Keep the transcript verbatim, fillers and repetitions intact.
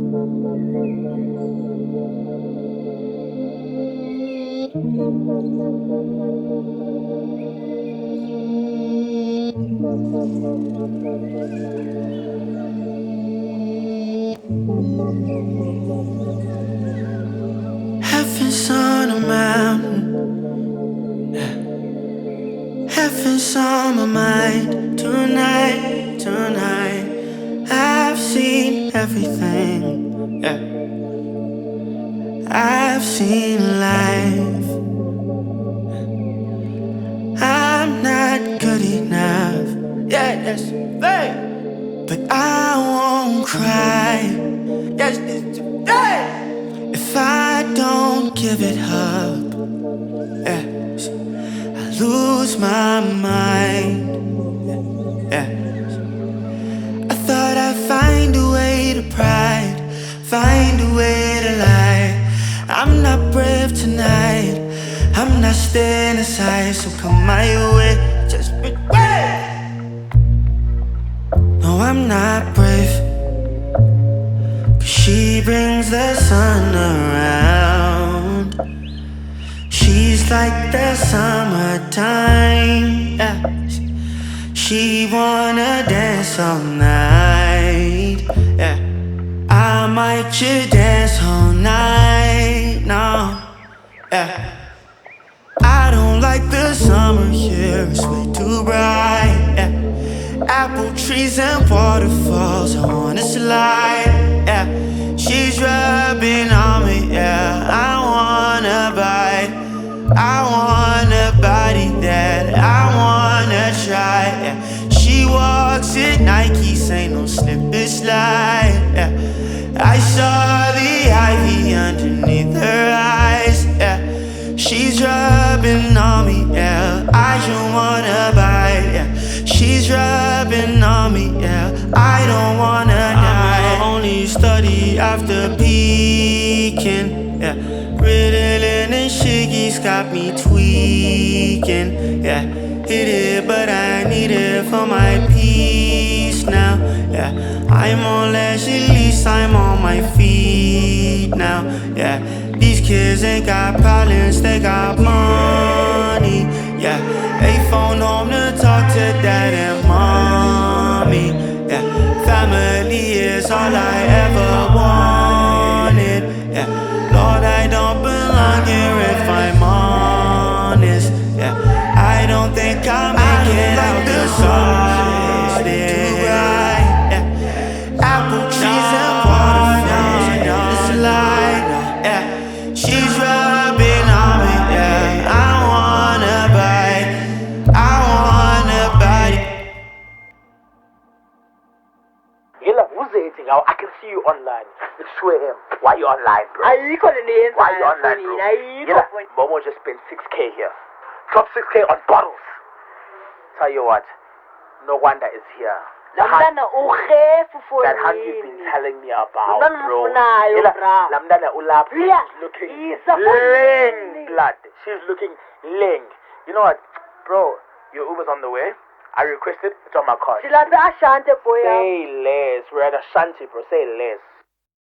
Heaven's on a mountain, heaven's on my mind. Tonight, tonight, I've seen everything, yeah. I've seen life. I'm not good enough, yeah, that's right. But I won't cry, yes, it's right. If I don't give it up, yeah, I lose my mind, yeah. I thought I'd find a way to pride, find a way to lie. I'm not brave tonight, I'm not staying aside, so come my way, just be brave. No, I'm not brave, 'cause she brings the sun around. She's like the summertime, yeah. She wanna dance all night, yeah. I might just dance all night, no, yeah. I don't like the summer here, it's way too bright, yeah. Apple trees and waterfalls, I wanna slide, yeah. She's rubbing on me, yeah. I wanna bite, I want a body that I wanna try, yeah. She walks in Nikes, ain't no slip and slide, yeah. I saw the ivy underneath her eyes, yeah. She's rubbing on me, yeah. I don't wanna bite, yeah. She's rubbing on me, yeah. I don't wanna die. I only study after peeking, yeah. Ritalin and Shiggy's got me tweaking, yeah. Hit it, but I need it for my peace now, yeah. I'm on less release, I'm on my feet now, yeah. These kids ain't got problems, they got money, yeah. They phone home to talk to dad and mommy, yeah. Family is all I ever wanted, yeah. Lord, I don't belong here if I'm honest, yeah. I don't think I'll make it out the sorted, yeah. Apple trees and waterfalls, it's light, yeah. She's rubbing on me, yeah. I wanna bite, I wanna bite. Yela, who's dating? I can see you online. It's swear him. Why you online, bro? Ayikho le nto Why you online, bro? ayikho Yela, phone. Momo just spent six K here. Drop six K on bottles. Tell you what, no wonder it's here. The hunt, Lamntana urefu for that hunt you've been telling me about, Umntwana bro. engifunayo, Yela, bra. Lamdana ulapha. Yeah, She's looking he's a ling, fucking- blood. She's looking ling. You know what, bro? Your Uber's on the way. I requested. It's on my card. Silapha Ashante boy. Say less. We're at Ashanti, bro. Say less.